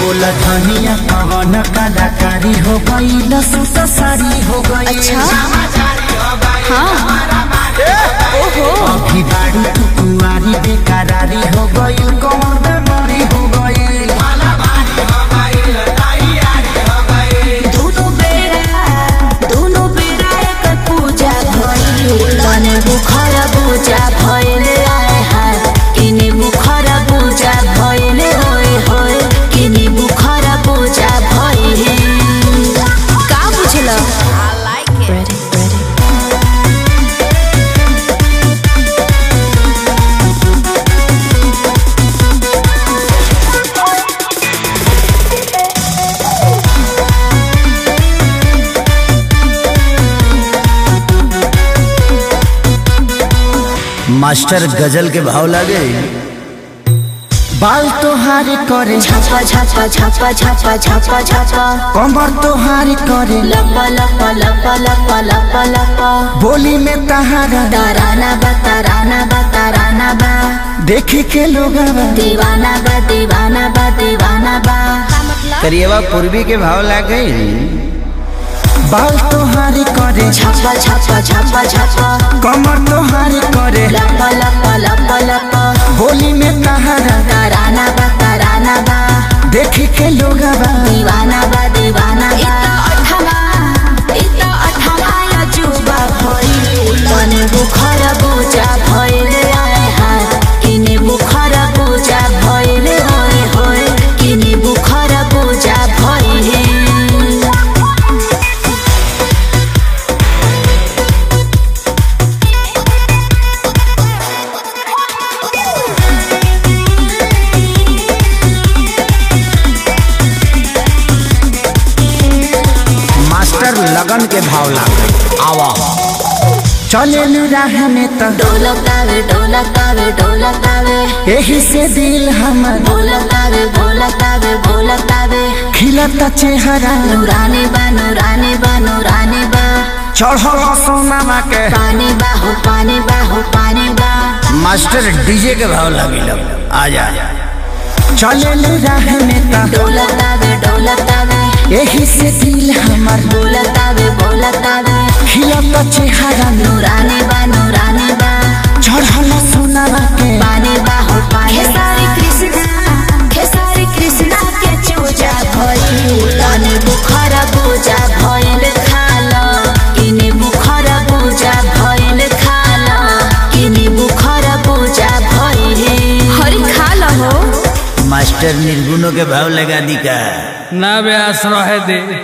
बोला धनिया कवन कलाकारी हो गई, लसूसा साड़ी हो गई। अच्छा हाँ ओहो अभी बाड़ी तू कुंवारी बेकरारी हो गई, कौन बेमारी हो गई। दोनों बेरा एक पूजा भइल, तने बुखार पूजा भइल आए हाय, किने बुखार पूजा भइल होय होय, किने बुखार पूजा भइल। का बुझल? I like it. Ready. Master गजल के भाव लागे। बाल तोहार करे छापा छापा छापा छापा छापा छापा, कमर तोहार करे लपा लपा लपा लपा लपा लपा, बोली में तहारा ताराना बा ताराना बा ताराना बा, देखे के लोग दीवाना बा दीवाना बा दीवाना बा। करिएवा पूर्वी के भाव लागे। बाल तोहार करे छापा छापा छापा छापा, कमर तोहार करे लपा लपा लपा लपा, बोली में तहारा ताराना बा, देखे के लोग दीवाना बा दीवाना बा। इता अठमा या जुबा भइल, तने बुखार पूजा भइल आए हाय, किने बुखार पूजा भइल होय होय, किने बुखार पूजा भइल। लगन के भाव लागे। आवा चले राह में तो ढोलकावे ढोलकावे ढोलकावे, यही से दिल हमर ढोलकावे ढोलकावे ढोलकावे, खिलता चेहरा नूरानी बा नूरानी बा नूरानी बा, चढ़ल सोनामा के पानी बा हो पानी बा हो पानी बा। मास्टर डीजे के भाव लागे। आजा चले राह में तो ढोलकावे ढोलकावे, यही से दिल हमर बोलतावे बोलतावे, खिलता चेहरा नूरानी बा चढ़ल सोनामा के पानी बा हो पानी। खेसारी कृष्णा के चूजा भइल, तने बुखार पूजा भइल खाल, किने बुखार पूजा भइल खाल, किने बुखार पूजा भइल। हरि खाल हो। मास्टर निर्गुणों के भाव लगा दी का ना बे आश्रय दे।